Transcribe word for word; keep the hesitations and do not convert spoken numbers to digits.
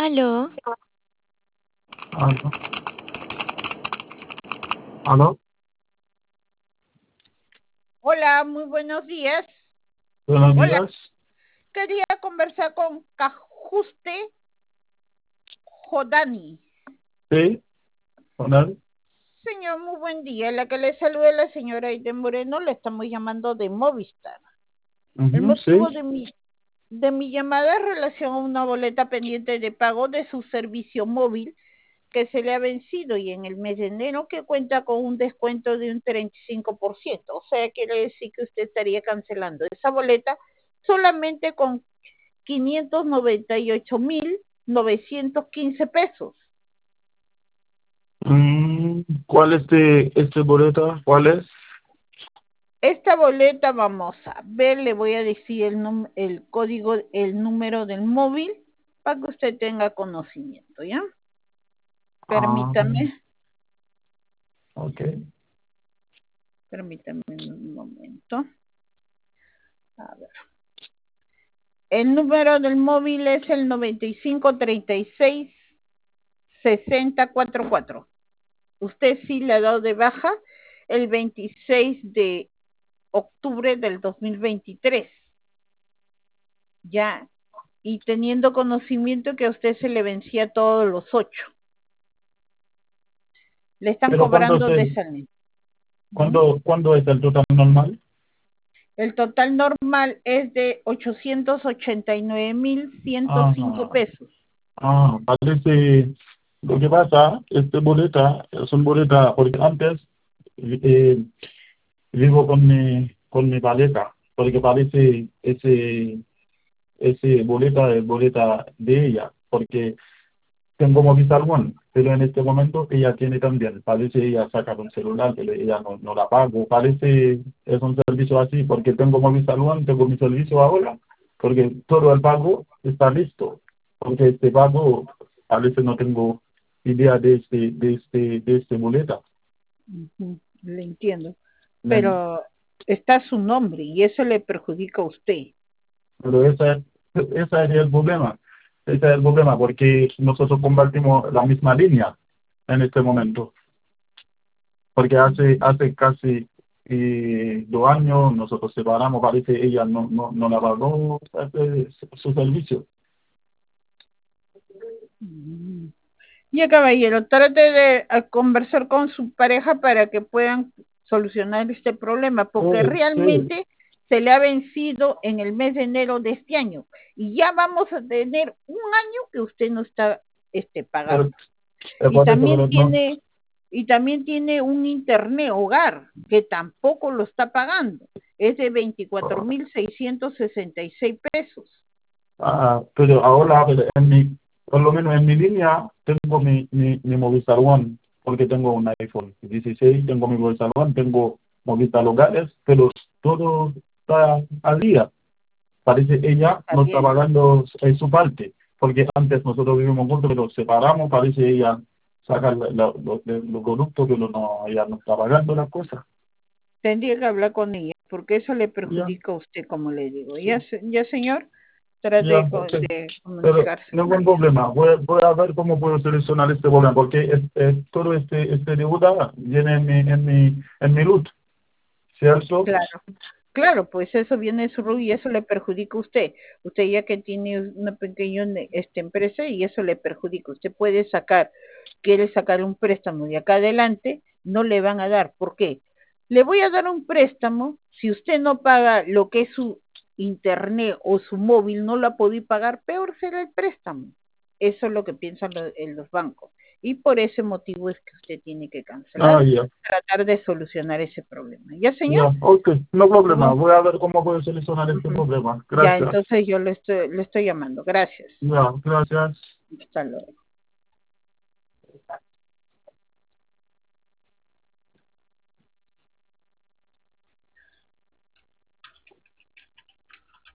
Aló, Aló, aló, Hola, muy buenos días. buenos Hola, días. quería conversar con Cajuste Jodani. Sí, con él. Señor, muy buen día. La que le saluda es la señora Aiden Moreno, le estamos llamando de Movistar. El Ujú, motivo sí. de mi, de mi llamada es en relación a una boleta pendiente de pago de su servicio móvil que se le ha vencido y en el mes de enero que cuenta con un descuento de un treinta y cinco por ciento. O sea, quiere decir que usted estaría cancelando esa boleta solamente con quinientos noventa y ocho mil novecientos quince pesos. Mm, ¿cuál es este, este boleta? ¿Cuál es? Esta boleta vamos a ver, le voy a decir el, el código, el número del móvil para que usted tenga conocimiento, ¿ya? Ah, Permítame, ok. permítame un momento. A ver. El número del móvil es el noventa y cinco treinta y seis sesenta cuarenta y cuatro. Usted sí le ha dado de baja el veintiséis de octubre del dos mil veintitrés. Ya, y teniendo conocimiento que a usted se le vencía todos los ocho. Le están Pero ¿cuándo es cobrando de el, salud. ¿Mm? cuándo, cuándo es el total normal? El total normal es de ochocientos ochenta y nueve mil ciento cinco Ah, pesos. ah, parece, lo que pasa, este boleta es un boleta, porque antes eh, vivo con mi, con mi paleta, porque parece ese, ese boleta es boleta de ella, porque tengo Movistar One, pero en este momento ella tiene también, parece ella saca un celular, pero ella no, no la pago, parece es un servicio así, porque tengo Movistar One, tengo mi servicio ahora, porque todo el pago está listo, porque este pago a veces no tengo idea de este, de este, de este boleta. Uh-huh, le entiendo. ¿Ven? Pero está su nombre y eso le perjudica a usted. Pero ese, ese es el problema, ese es el problema, porque nosotros compartimos la misma línea en este momento. Porque hace hace casi eh, dos años nosotros separamos, parece ella no, no, no la pagó este, su servicio. Mm. Ya, caballero, trate de eh, conversar con su pareja para que puedan solucionar este problema, porque Sí, sí, realmente se le ha vencido en el mes de enero de este año y ya vamos a tener un año que usted no está este, pero, pagando. es Y por eso, también pero no, tiene y también tiene un internet hogar que tampoco lo está pagando. Es de veinticuatro mil seiscientos sesenta y seis pesos. ah, pero ahora pero en mi, por lo menos en mi línea tengo mi, mi, mi Movistar One, porque tengo un iPhone dieciséis, tengo mi Movistar One, tengo Movistar Locales, pero todo está al día. Parece ella Está no está bien. pagando en su parte, porque antes nosotros vivimos juntos, pero separamos, parece ella saca la- la- los, los productos, pero no, ella no está pagando las cosas. Tendría que hablar con ella, porque eso le Ya, perjudica a usted, como le digo. Ya, sí, se- ya señor, trate ya, de, co- ok. de Pero comunicarse con ningún ella. problema, voy, a- voy a ver cómo puedo solucionar este problema, porque es, es- todo este, este deuda viene en mi, en mi, en mi root, ¿cierto? Claro, claro, pues eso viene de su rubro y eso le perjudica a usted. Usted ya que tiene una pequeña este, empresa y eso le perjudica. Usted puede sacar, quiere sacar un préstamo de acá adelante, no le van a dar. ¿Por qué? Le voy a dar un préstamo, si usted no paga lo que es su internet o su móvil, no la podía pagar, peor será el préstamo. Eso es lo que piensan los, en los bancos. Y por ese motivo es que usted tiene que Ah, cancelar, ya, tratar de solucionar ese problema. ¿Ya, señor? ya, ok, no problema, Bueno, voy a ver cómo puedo solucionar este ujú. problema. Ya, Gracias. entonces yo le estoy, le estoy llamando. Gracias. Ya, gracias. Hasta luego.